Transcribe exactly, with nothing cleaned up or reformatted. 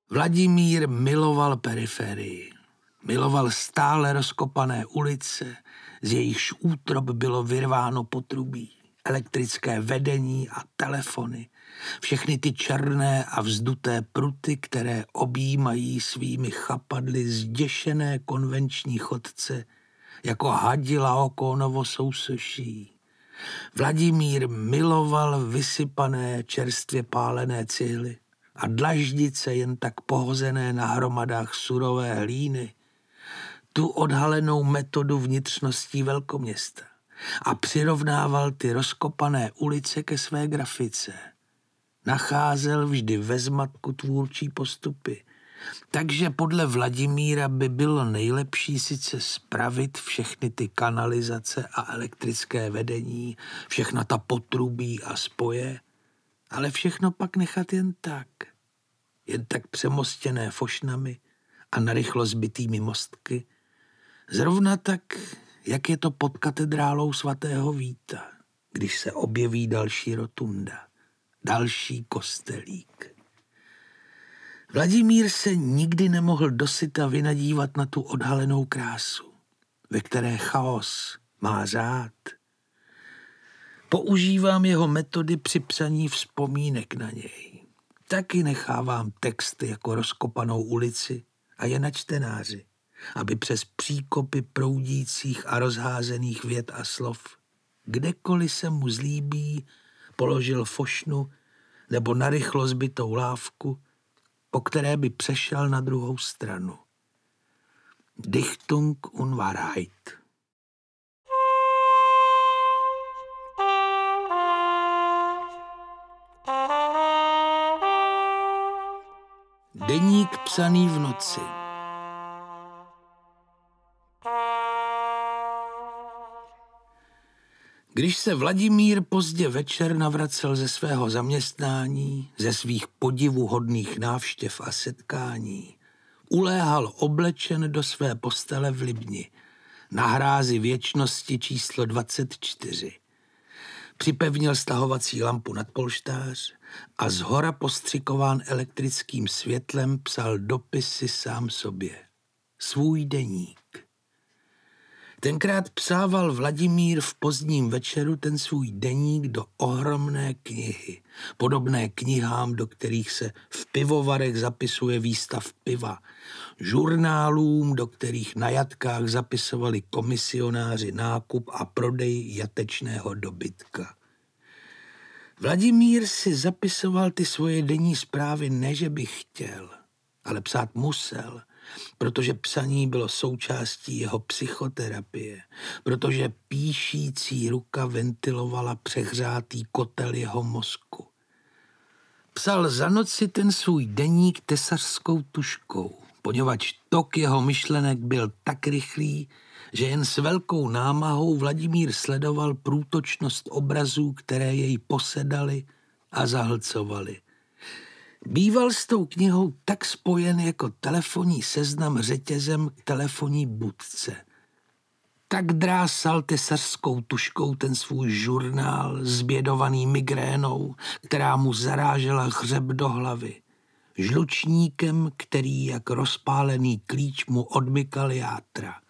Vladimír miloval periferii. Miloval stále rozkopané ulice, z jejichž útrop bylo vyrváno potrubí, elektrické vedení a telefony, všechny ty černé a vzduté pruty, které objímají svými chapadly zděšené konvenční chodce, jako hadi Laokonovo sousoší. Vladimír miloval vysypané, čerstvě pálené cihly a dlaždice jen tak pohozené na hromadách surové hlíny, tu odhalenou metodu vnitřností velkoměsta a přirovnával ty rozkopané ulice ke své grafice. Nacházel vždy ve zmatku tvůrčí postupy, takže podle Vladimíra by bylo nejlepší sice spravit všechny ty kanalizace a elektrické vedení, všechna ta potrubí a spoje, ale všechno pak nechat jen tak, jen tak přemostěné fošnami a narychlo zbytými mostky, zrovna tak, jak je to pod katedrálou svatého Víta, když se objeví další rotunda, další kostelík. Vladimír se nikdy nemohl dosyta vynadívat na tu odhalenou krásu, ve které chaos má řád. Používám jeho metody při psaní vzpomínek na něj. Taky nechávám texty jako rozkopanou ulici a je na čtenáři, aby přes příkopy proudících a rozházených vět a slov, kdekoliv se mu zlíbí, položil fošnu nebo narychlo zbytou lávku, po které by přešel na druhou stranu. Dichtung und Wahrheit. Deník psaný v noci. Když se Vladimír pozdě večer navracel ze svého zaměstnání, ze svých podivuhodných návštěv a setkání, uléhal oblečen do své postele v Libni, na hrázi věčnosti číslo dvacet čtyři. Připevnil stahovací lampu nad polštář a zhora postřikován elektrickým světlem psal dopisy sám sobě. Svůj deník. Tenkrát psával Vladimír v pozdním večeru ten svůj deník do ohromné knihy, podobné knihám, do kterých se v pivovarech zapisuje výstav piva, žurnálům, do kterých na jatkách zapisovali komisionáři nákup a prodej jatečného dobytka. Vladimír si zapisoval ty svoje denní zprávy ne, že by chtěl, ale psát musel, protože psaní bylo součástí jeho psychoterapie, protože píšící ruka ventilovala přehřátý kotel jeho mozku. Psal za noci ten svůj deník tesařskou tužkou, poněvadž tok jeho myšlenek byl tak rychlý, že jen s velkou námahou Vladimír sledoval průtočnost obrazů, které jej posedali a zahlcovali. Býval s tou knihou tak spojen jako telefonní seznam řetězem k telefonní budce. Tak drásal tesařskou tužkou ten svůj žurnál, zbědovaný migrénou, která mu zarážela hřeb do hlavy. Žlučníkem, který jak rozpálený klíč mu odmykal játra.